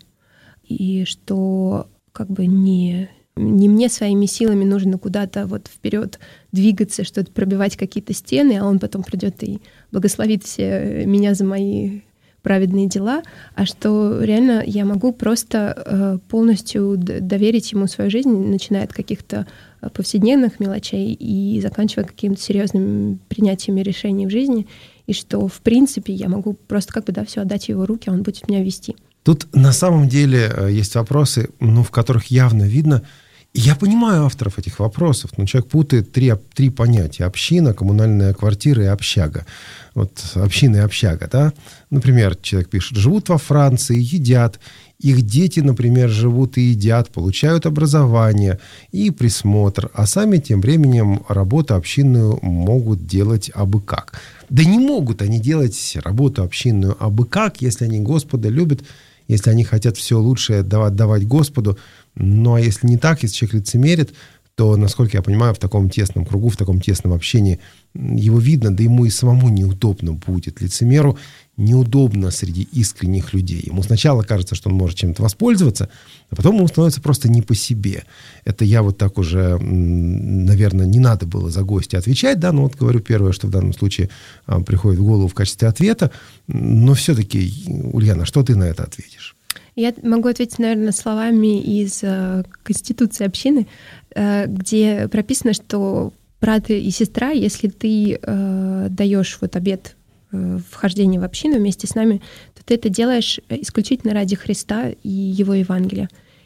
И что как бы не... Не мне своими силами нужно куда-то вот вперед двигаться, что-то пробивать какие-то стены, а он потом придет и благословит все меня за мои праведные дела, а что реально я могу просто полностью доверить ему свою жизнь, начиная от каких-то повседневных мелочей и заканчивая какими-то серьезными принятиями решений в жизни, и что, в принципе, я могу просто как бы, да, все отдать в его руки, а он будет меня вести. Тут на самом деле есть вопросы, ну, в которых явно видно, я понимаю авторов этих вопросов, но человек путает три, три понятия: община, коммунальная квартира и общага. Вот община и общага, да? Например, человек пишет, живут во Франции, едят, их дети, например, живут и едят, получают образование и присмотр, а сами тем временем работу общинную могут делать абы как. Да не могут они делать работу общинную абы как, если они Господа любят, если они хотят все лучшее отдавать Господу. Ну, а если не так, если человек лицемерит, то, насколько я понимаю, в таком тесном кругу, в таком тесном общении его видно, да ему и самому неудобно будет. Лицемеру неудобно среди искренних людей. Ему сначала кажется, что он может чем-то воспользоваться, а потом ему становится просто не по себе. Это я вот так уже, наверное, не надо было за гостя отвечать, да, но вот говорю первое, что в данном случае приходит в голову в качестве ответа. Но все-таки, Ульяна, что ты на это ответишь? Я могу ответить, наверное, словами из э, Конституции общины, э, где прописано, что брат и сестра, если ты э, даешь вот обет э, вхождения в общину вместе с нами, то ты это делаешь исключительно ради Христа и Его Евангелия.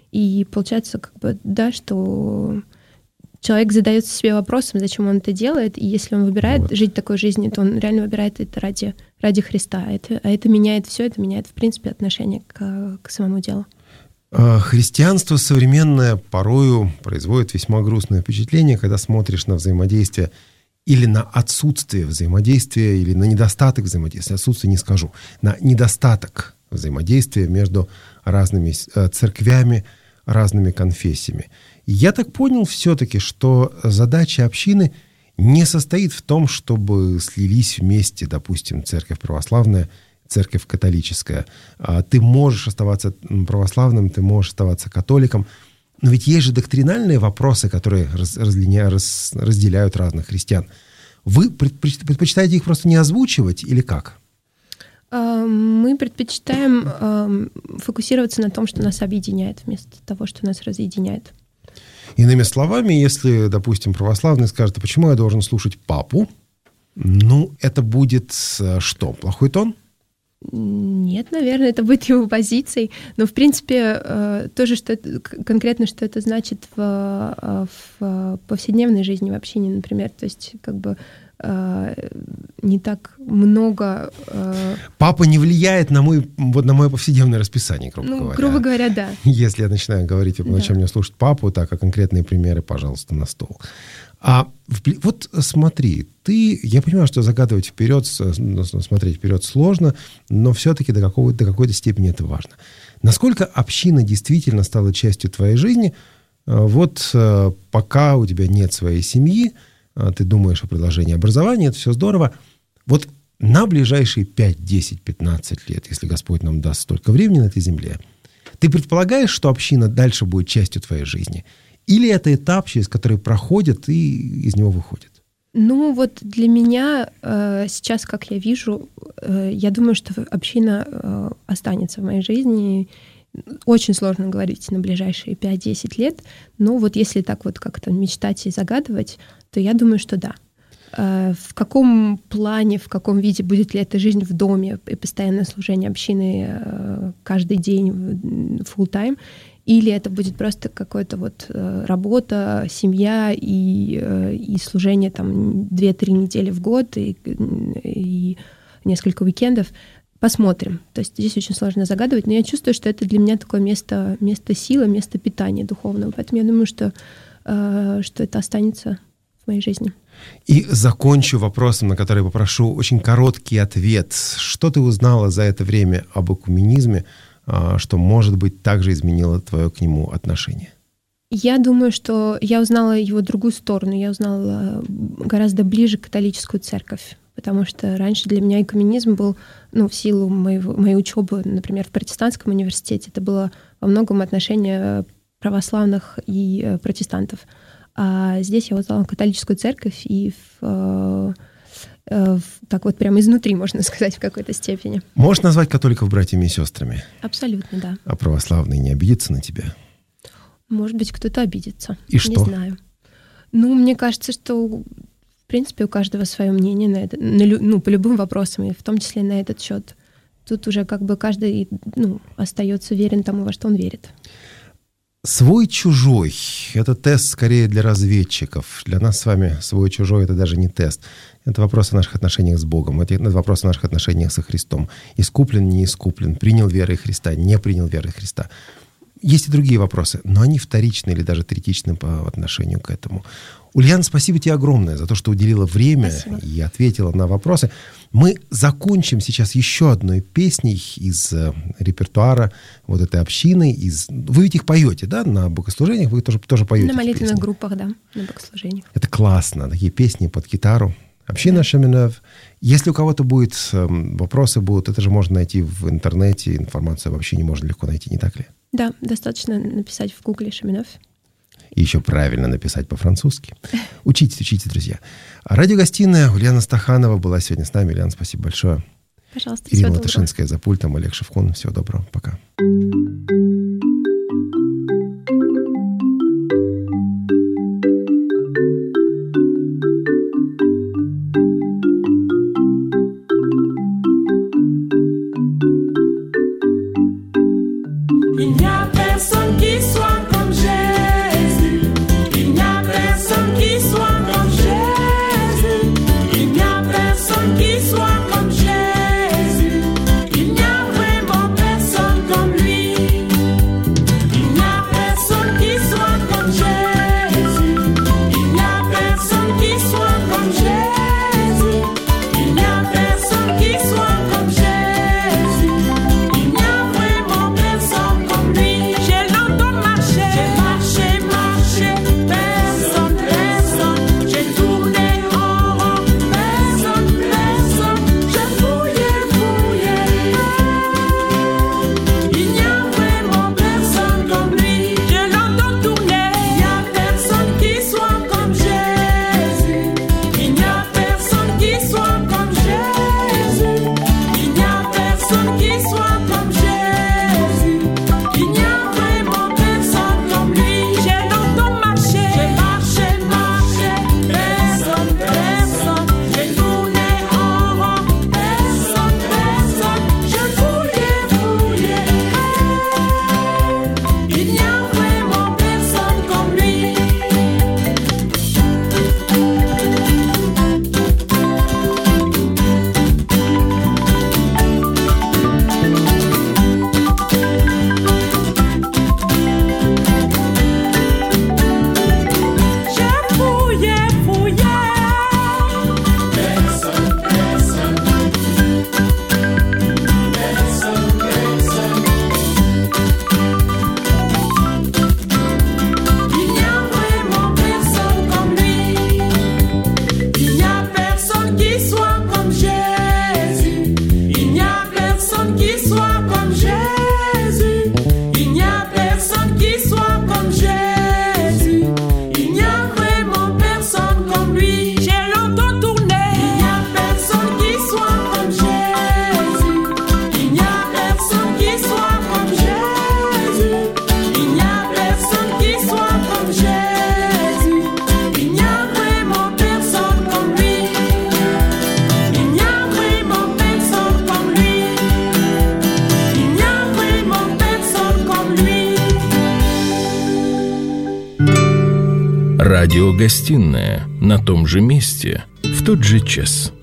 И получается, как бы, да, что человек задается себе вопросом, зачем он это делает, и если он выбирает вот. жить такой жизнью, то он реально выбирает это ради, ради Христа. Это, а это меняет все, это меняет, в принципе, отношение к, к самому делу. Христианство современное порою производит весьма грустное впечатление, когда смотришь на взаимодействие или на отсутствие взаимодействия, или на недостаток взаимодействия. Отсутствие не скажу. На недостаток взаимодействия между разными церквями, разными конфессиями. Я так понял все-таки, что задача общины не состоит в том, чтобы слились вместе, допустим, церковь православная, церковь католическая. Ты можешь оставаться православным, ты можешь оставаться католиком, но ведь есть же доктринальные вопросы, которые раз, разлиня, раз, разделяют разных христиан. Вы предпочитаете их просто не озвучивать или как? Мы предпочитаем фокусироваться на том, что нас объединяет, вместо того, что нас разъединяет. Иными словами, если, допустим, православный скажет, а почему я должен слушать папу, ну, это будет что, плохой тон? Нет, наверное, это будет его позицией. Но, в принципе, тоже что это, конкретно, что это значит в, в повседневной жизни в общине, например. То есть, как бы, не так много... Э... Папа не влияет на, мой, вот, на мое повседневное расписание, грубо ну, говоря. грубо говоря, да. Если я начинаю говорить, да. Зачем мне слушать папу, так, а конкретные примеры, пожалуйста, на стол. А вот смотри, ты, я понимаю, что загадывать вперед, смотреть вперед сложно, но все-таки до, какого, до какой-то степени это важно. Насколько община действительно стала частью твоей жизни? Вот пока у тебя нет своей семьи, ты думаешь о продолжении образования, это все здорово. Вот на ближайшие пять, десять, пятнадцать лет, если Господь нам даст столько времени на этой земле, ты предполагаешь, что община дальше будет частью твоей жизни? Или это этап, через который проходит и из него выходит? Ну вот для меня э, сейчас, как я вижу, э, я думаю, что община э, останется в моей жизни. Очень сложно говорить на ближайшие пять-десять лет, но вот если так вот как-то мечтать и загадывать, то я думаю, что да. Э, в каком плане, в каком виде будет ли эта жизнь в доме и постоянное служение общины э, каждый день, full-time, или это будет просто какая-то вот работа, семья и, и служение там две-три недели в год и, и несколько уикендов. Посмотрим. То есть здесь очень сложно загадывать, но я чувствую, что это для меня такое место, место силы, место питания духовного. Поэтому я думаю, что, что это останется в моей жизни. И закончу вопросом, на который попрошу очень короткий ответ. Что ты узнала за это время об экуменизме, что, может быть, также изменило твое к нему отношение? Я думаю, что я узнала его другую сторону. Я узнала гораздо ближе католическую церковь, потому что раньше для меня экуменизм был, ну, в силу моего, моей учебы, например, в протестантском университете, это было во многом отношение православных и протестантов. А здесь я узнала католическую церковь и в... так вот прямо изнутри, можно сказать, в какой-то степени. Можешь назвать католиков братьями и сестрами? Абсолютно, да. А православные не обидятся на тебя? Может быть, кто-то обидится. И что? Не знаю. Ну, мне кажется, что, в принципе, у каждого свое мнение на это, на, ну, по любым вопросам, и в том числе на этот счет. Тут уже как бы каждый, ну, остается верен тому, во что он верит. Свой-чужой – это тест скорее для разведчиков. Для нас с вами свой-чужой – это даже не тест. Это вопрос о наших отношениях с Богом. Это вопрос о наших отношениях со Христом. Искуплен, не искуплен, принял верой Христа, не принял верой Христа. Есть и другие вопросы, но они вторичны или даже третичны по отношению к этому. Ульяна, спасибо тебе огромное за то, что уделила время спасибо. И ответила на вопросы. Мы закончим сейчас еще одной песней из репертуара вот этой общины. Из... Вы ведь их поете, да, на богослужениях? Вы тоже, тоже поете? На молитвенных группах, да, на богослужениях. Это классно, такие песни под гитару. Община Шеминов. Если у кого-то будет вопросы, будут, это же можно найти в интернете. Информацию об общине можно легко найти, не так ли? Да, достаточно написать в гугле Шеминов. И еще правильно написать по-французски. Учитесь, учитесь, друзья. Радиогостиная Ульяна Стаханова была сегодня с нами. Ульяна, спасибо большое. Пожалуйста, Ирина Латышинская за пультом, Олег Шевкун. Всего доброго. Пока. Yeah. Радиогостинная на том же месте в тот же час.